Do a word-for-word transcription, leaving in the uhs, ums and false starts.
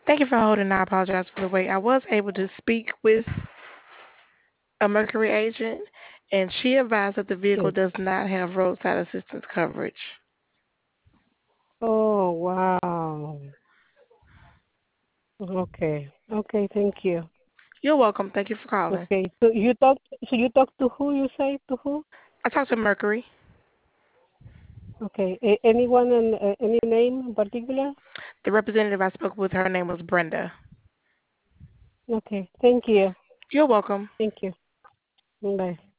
Thank you for holding. I apologize for the wait. I was able to speak with a Mercury agent, and she advised that the vehicle Yes. does not have roadside assistance coverage. Oh, wow. Okay. Okay, thank you. You're welcome. Thank you for calling. Okay. So you talk so you talk to who, you say to who? I talked to Mercury. Okay. A- anyone in uh, any name in particular? The representative I spoke with, her name was Brenda. Okay. Thank you. You're welcome. Thank you. Bye.